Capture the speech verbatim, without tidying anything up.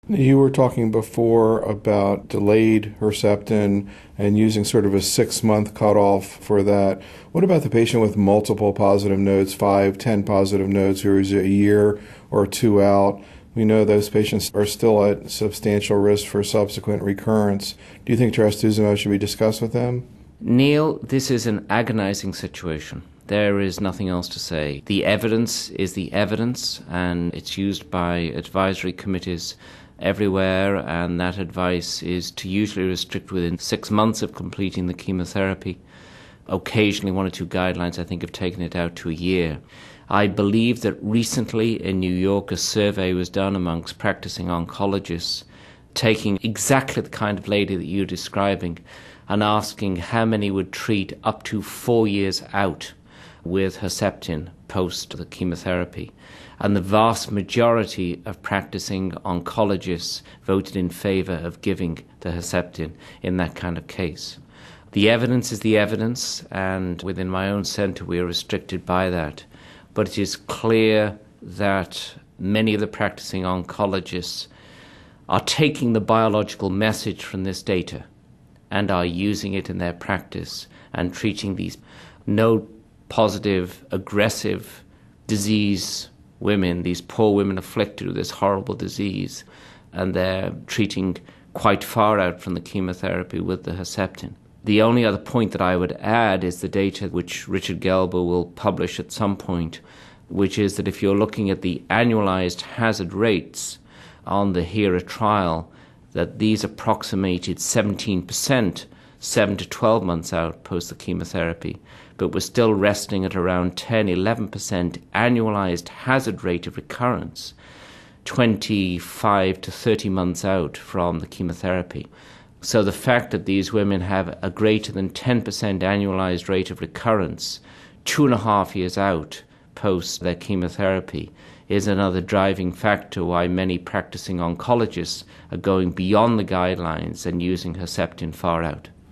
You were talking before about delayed Herceptin and using sort of a six-month cutoff for that. What about the patient with multiple positive nodes, five, ten positive nodes, who is a year or two out? We know those patients are still at substantial risk for subsequent recurrence. Do you think trastuzumab should be discussed with them? Neil, this is an agonizing situation. There is nothing else to say. The evidence is the evidence, and it's used by advisory committees everywhere, and that advice is to usually restrict within six months of completing the chemotherapy. Occasionally, one or two guidelines, I think, have taken it out to a year. I believe that recently in New York, a survey was done amongst practicing oncologists, taking exactly the kind of lady that you're describing and asking how many would treat up to four years out with Herceptin post the chemotherapy. And the vast majority of practicing oncologists voted in favour of giving the Herceptin in that kind of case. The evidence is the evidence, and within my own centre we are restricted by that. But it is clear that many of the practicing oncologists are taking the biological message from this data and are using it in their practice and treating these no positive, aggressive disease women, these poor women afflicted with this horrible disease, and they're treating quite far out from the chemotherapy with the Herceptin. The only other point that I would add is the data which Richard Gelber will publish at some point, which is that if you're looking at the annualized hazard rates on the HERA trial, that these approximated seventeen percent seven to twelve months out post the chemotherapy, but we're still resting at around ten to eleven percent annualized hazard rate of recurrence, twenty-five to thirty months out from the chemotherapy. So the fact that these women have a greater than ten percent annualized rate of recurrence two and a half years out post their chemotherapy is another driving factor why many practicing oncologists are going beyond the guidelines and using Herceptin far out.